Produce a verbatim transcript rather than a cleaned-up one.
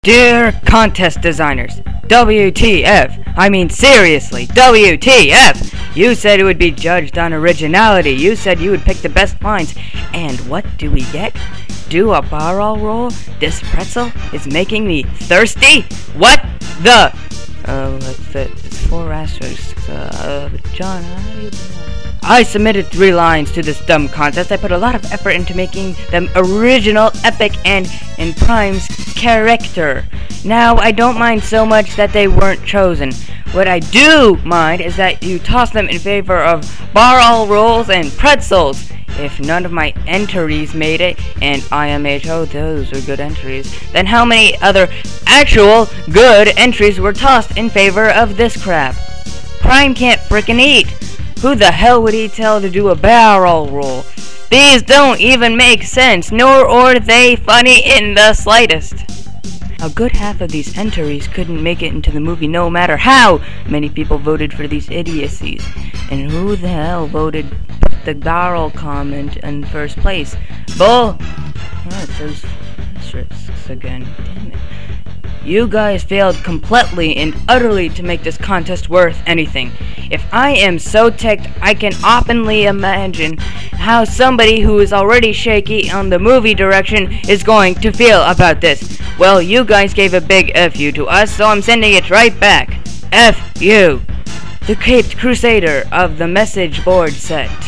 Dear contest designers, W T F, I mean seriously, W T F! You said it would be judged on originality, you said you would pick the best lines, and what do we get? Do a barrel roll? This pretzel is making me thirsty? What the? Oh, that's it, it's four asterisks, uh, John, how do you... I submitted three lines to this dumb contest. I put a lot of effort into making them original, epic, and in Prime's character. Now, I don't mind so much that they weren't chosen. What I do mind is that you toss them in favor of barrel rolls and pretzels. If none of my entries made it, and I M H O, those are good entries, then how many other actual good entries were tossed in favor of this crap? Prime can't frickin' eat. Who the hell would he tell to do a barrel roll? These don't even make sense, nor are they funny in the slightest. A good half of these entries couldn't make it into the movie no matter how many people voted for these idiocies. And who the hell voted the barrel comment in first place? Bull! Oh, it says asterisks again. Damn it. You guys failed completely and utterly to make this contest worth anything. If I am so ticked, I can openly imagine how somebody who is already shaky on the movie direction is going to feel about this. Well, you guys gave a big F you to us, so I'm sending it right back. F you. The Caped Crusader of the message board said.